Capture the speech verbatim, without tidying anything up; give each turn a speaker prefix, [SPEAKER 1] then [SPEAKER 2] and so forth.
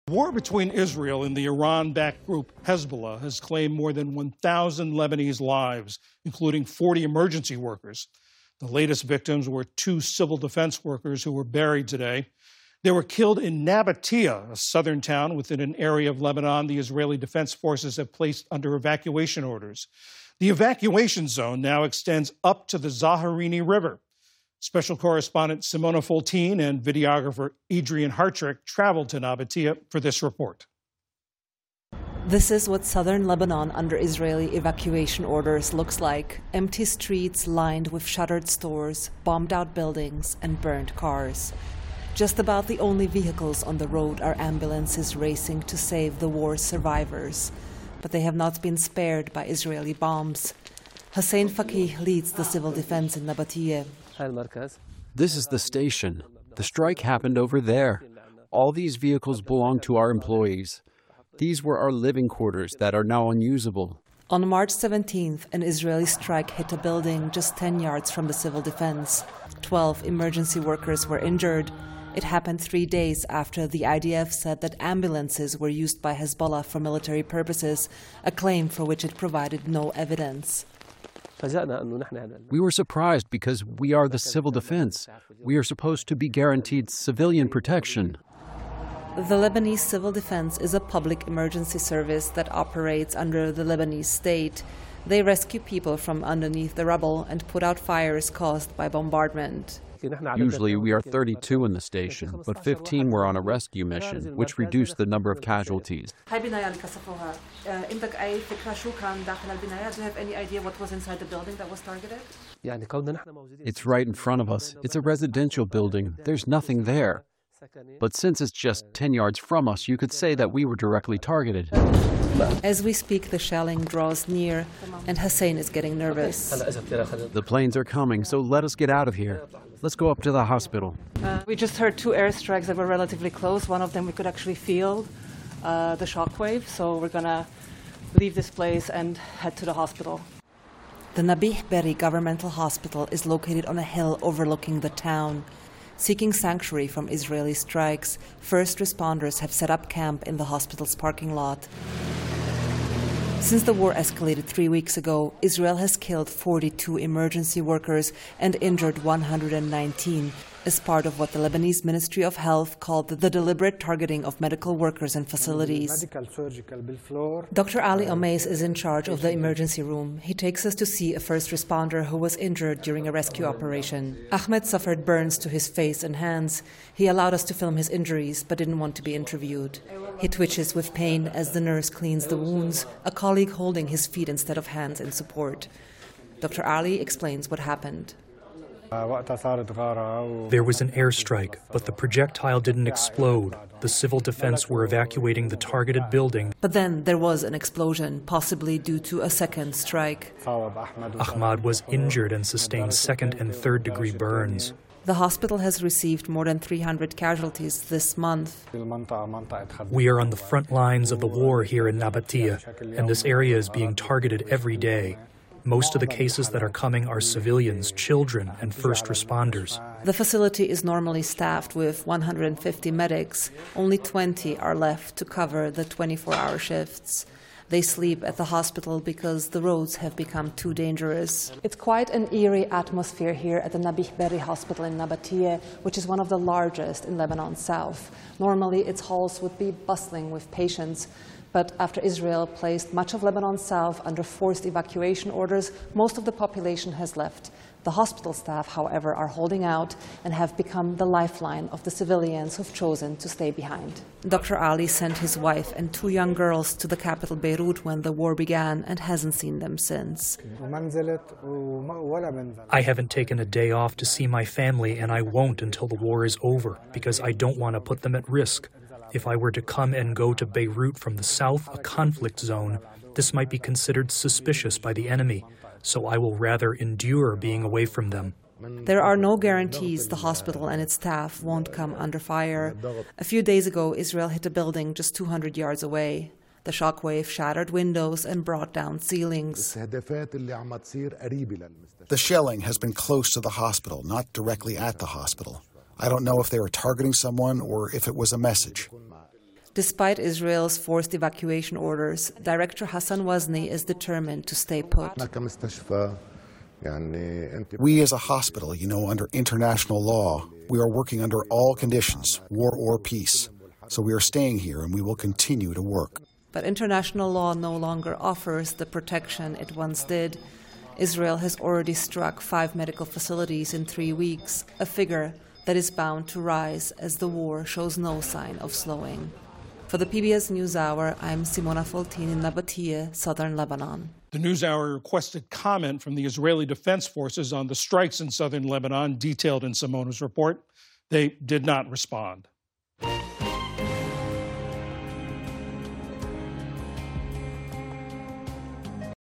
[SPEAKER 1] The war between Israel and the Iran-backed group Hezbollah has claimed more than one thousand Lebanese lives, including forty emergency workers. The latest victims were two civil defense workers who were buried today. They were killed in Nabatea, a southern town within an area of Lebanon the Israeli Defense Forces have placed under evacuation orders. The evacuation zone now extends up to the Zaharini River. Special correspondent Simona Foltine and videographer Adrian Hartrick traveled to Nabatea for this report.
[SPEAKER 2] This is what southern Lebanon under Israeli evacuation orders looks like. Empty streets lined with shuttered stores, bombed-out buildings, and burned cars. Just about the only vehicles on the road are ambulances racing to save the war's survivors. But they have not been spared by Israeli bombs. Hussein Fakih leads the civil defense in Nabatea.
[SPEAKER 3] This is the station. The strike happened over there. All these vehicles belong to our employees. These were our living quarters that are now unusable.
[SPEAKER 2] On March seventeenth, an Israeli strike hit a building just ten yards from the civil defense. Twelve emergency workers were injured. It happened three days after the I D F said that ambulances were used by Hezbollah for military purposes, a claim for which it provided no evidence.
[SPEAKER 3] We were surprised because we are the civil defense. We are supposed to be guaranteed civilian protection.
[SPEAKER 2] The Lebanese Civil Defense is a public emergency service that operates under the Lebanese state. They rescue people from underneath the rubble and put out fires caused by bombardment.
[SPEAKER 3] Usually we are thirty-two in the station, but fifteen were on a rescue mission, which reduced the number of casualties.
[SPEAKER 2] Do you have any idea what was inside the building that was targeted?
[SPEAKER 3] It's right in front of us. It's a residential building. There's nothing there. But since it's just ten yards from us, you could say that we were directly targeted.
[SPEAKER 2] As we speak, the shelling draws near, and Hussein is getting nervous.
[SPEAKER 3] The planes are coming, so let us get out of here. Let's go up to the hospital.
[SPEAKER 2] Uh, we just heard two airstrikes that were relatively close. One of them we could actually feel uh, the shockwave, so we're going to leave this place and head to the hospital. The Nabih Berri Governmental Hospital is located on a hill overlooking the town. Seeking sanctuary from Israeli strikes, first responders have set up camp in the hospital's parking lot. Since the war escalated three weeks ago, Israel has killed forty-two emergency workers and injured one hundred nineteen as part of what the Lebanese Ministry of Health called the deliberate targeting of medical workers and facilities. Doctor Ali Omais is in charge of the emergency room. He takes us to see a first responder who was injured during a rescue operation. Ahmed suffered burns to his face and hands. He allowed us to film his injuries, but didn't want to be interviewed. He twitches with pain as the nurse cleans the wounds, a colleague holding his feet instead of hands in support. Doctor Ali explains what happened.
[SPEAKER 4] There was an airstrike, but the projectile didn't explode. The civil defense were evacuating the targeted building.
[SPEAKER 2] But then there was an explosion, possibly due to a second strike.
[SPEAKER 4] Ahmad was injured and sustained second and third degree burns.
[SPEAKER 2] The hospital has received more than three hundred casualties this month.
[SPEAKER 4] We are on the front lines of the war here in Nabatea, and this area is being targeted every day. Most of the cases that are coming are civilians, children, and first responders.
[SPEAKER 2] The facility is normally staffed with one hundred fifty medics. Only twenty are left to cover the twenty-four hour shifts. They sleep at the hospital because the roads have become too dangerous. It's quite an eerie atmosphere here at the Nabih Berri Hospital in Nabatea, which is one of the largest in Lebanon South. Normally, its halls would be bustling with patients. But after Israel placed much of Lebanon South under forced evacuation orders, most of the population has left. The hospital staff, however, are holding out and have become the lifeline of the civilians who've chosen to stay behind. Doctor Ali sent his wife and two young girls to the capital Beirut when the war began and hasn't seen them since.
[SPEAKER 4] I haven't taken a day off to see my family, and I won't until the war is over, because I don't want to put them at risk. If I were to come and go to Beirut from the south, a conflict zone, this might be considered suspicious by the enemy, so I will rather endure being away from them.
[SPEAKER 2] There are no guarantees the hospital and its staff won't come under fire. A few days ago, Israel hit a building just two hundred yards away. The shockwave shattered windows and brought down ceilings.
[SPEAKER 5] The shelling has been close to the hospital, not directly at the hospital. I don't know if they were targeting someone or if it was a message.
[SPEAKER 2] Despite Israel's forced evacuation orders, Director Hassan Wazni is determined to stay put.
[SPEAKER 5] We as a hospital, you know, under international law, we are working under all conditions, war or peace. So we are staying here and we will continue to work.
[SPEAKER 2] But international law no longer offers the protection it once did. Israel has already struck five medical facilities in three weeks, a figure that is bound to rise as the war shows no sign of slowing. For the P B S NewsHour, I'm Simona Foltin in Nabatiyeh, southern Lebanon.
[SPEAKER 1] The NewsHour requested comment from the Israeli Defense Forces on the strikes in southern Lebanon, detailed in Simona's report. They did not respond.